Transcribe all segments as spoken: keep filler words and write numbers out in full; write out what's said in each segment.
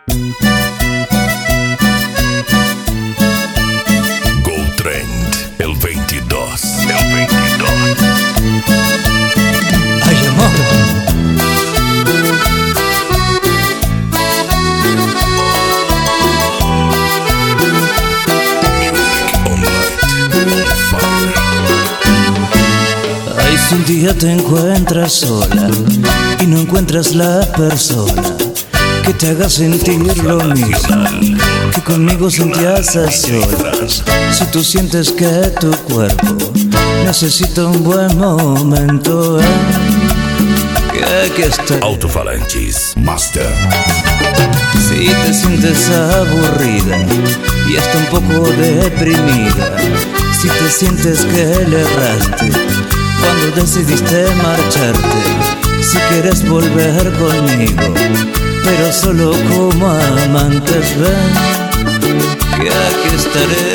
GoTrend, el veintidós. El veintidós. Ay, amor. Ay, si un día te encuentras sola y no encuentras la persona que te haga sentir lo mismo que conmigo sentías a solas. Si tú sientes que tu cuerpo necesita un buen momento, eh, que aquí está. Alto-falantes Master. Si te sientes aburrida y hasta un poco deprimida, si te sientes que le erraste cuando decidiste marcharte, si quieres volver conmigo, pero solo como amantes, ven, que aquí estaré.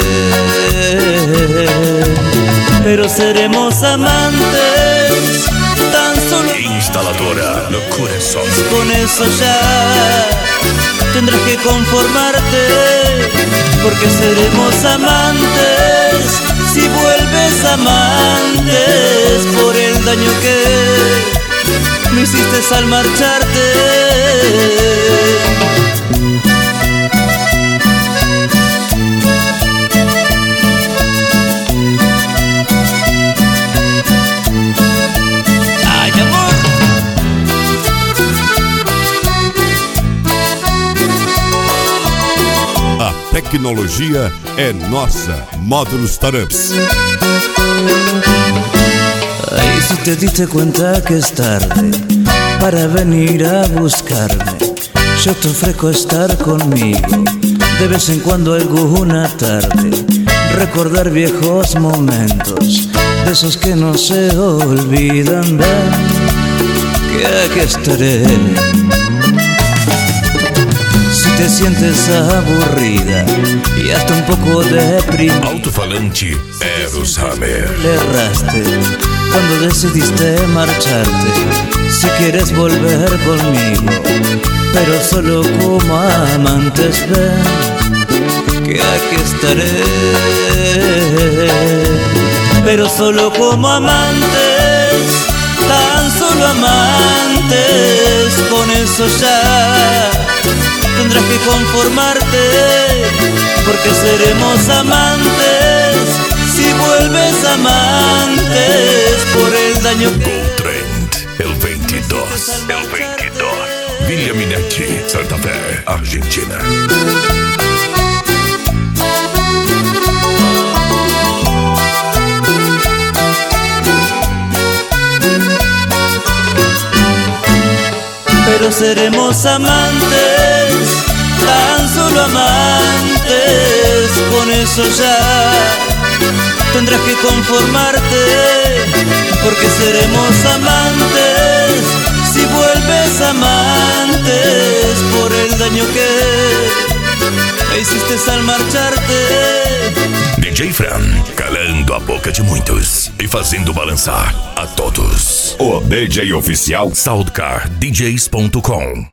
Pero seremos amantes tan solo. Instaladora no corazón. Con eso ya tendrás que conformarte, porque seremos amantes si vuelves amantes por el daño que me hiciste al marcharte. Ay, amor. A tecnologia é nossa. Módulos Startups. Ay, si te diste cuenta que es tarde para venir a buscarme, yo te ofrezco estar conmigo de vez en cuando alguna tarde, recordar viejos momentos, de esos que no se olvidan, ven, que aquí estaré. Si te sientes aburrida y hasta un poco deprimida, Alto-falante Eros Hammer. le erraste cuando decidiste marcharte, si quieres volver conmigo, pero solo como amantes, ven, que aquí estaré. Pero solo como amantes, tan solo amantes, con eso ya tendrás que conformarte, porque seremos amantes si vuelves amantes por el daño que... GoTrend, el veintidós. El veintidós. Villa Minetti, Santa Fe, Argentina. Pero seremos amantes, tan solo amantes, con eso ya tendrás que conformarte, porque seremos amantes si vuelves amantes por el daño que me hiciste al marcharte. D J Fran, calando a boca de muitos e fazendo balançar a todos. O D J oficial soundcar d js ponto com